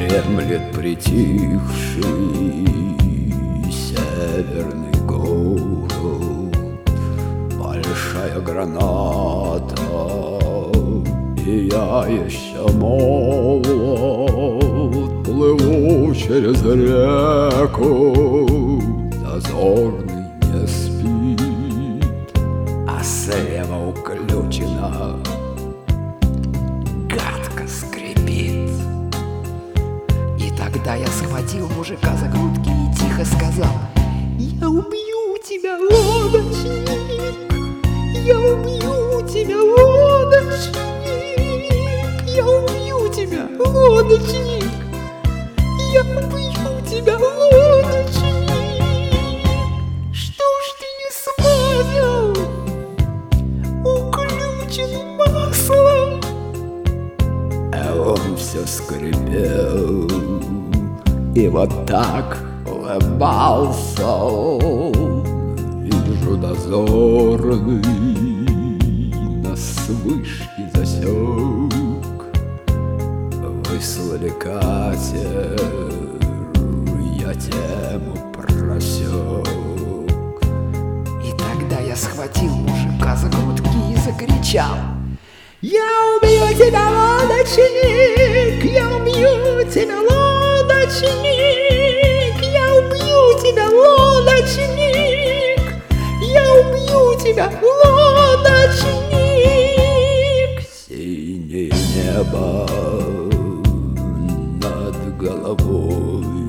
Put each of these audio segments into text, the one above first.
Дремлет притихший северный город, большая граната, и я еще молод, плыву через реку, дозорный не спит, а слева уключена гадко скрипит. И тогда я схватил мужика за грудки и тихо сказал: я убью тебя, лодочник, я убью тебя, лодочник, я убью тебя, лодочник, я убью тебя, лодочник. Что ж ты не смазал уключенным маслом? А он все скрипел и вот так улыбался. Вижу, дозорный нас с вышки засек. Выслали катер, я тему просек. И тогда я схватил мужика за грудки и закричал: я убью тебя, лодочник, я убью тебя, лодочник, я убью тебя, лодочник, я убью тебя, лодочник. Синее небо над головой,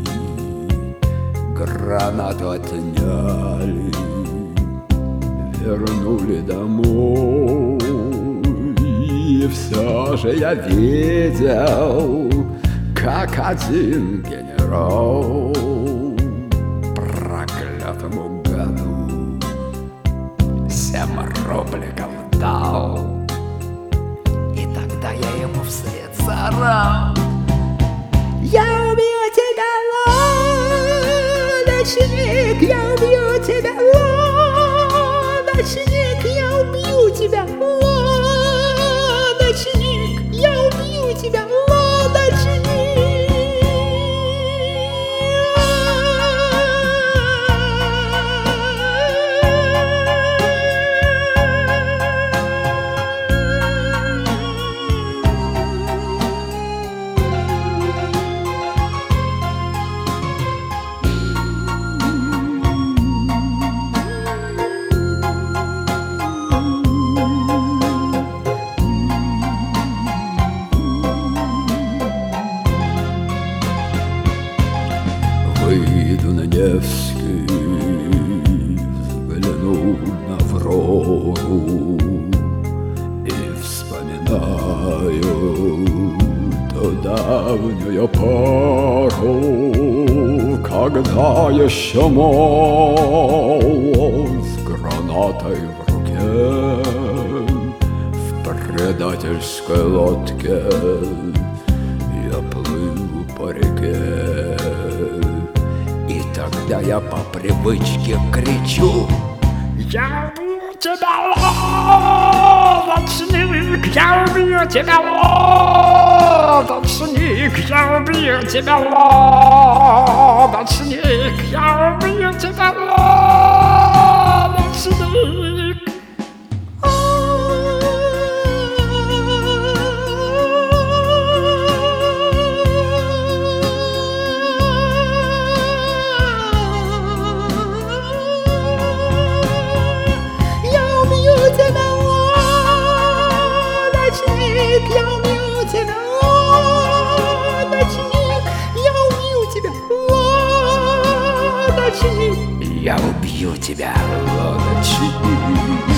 гранату отняли, вернули домой. И все же я видел, как один генерал проклятому году 7 рубликов дал. И тогда я ему вслед заорал: я убью тебя, лодочник, я убью тебя, лодочник, я убью тебя, лодочник, я убью тебя, лодочник. Выйду на Невский, взгляну на Аврору и вспоминаю ту давнюю пору, когда еще молод, с гранатой в руке, в предательской лодке я плыл по реке. И тогда я по привычке кричу: я убью тебя, лодочник, я убью тебя, лодочник, я убью тебя, лодочник, я убью тебя, лодочник. Я убью тебя, лодочник, я убью тебя, лодочник, я убью тебя, лодочник.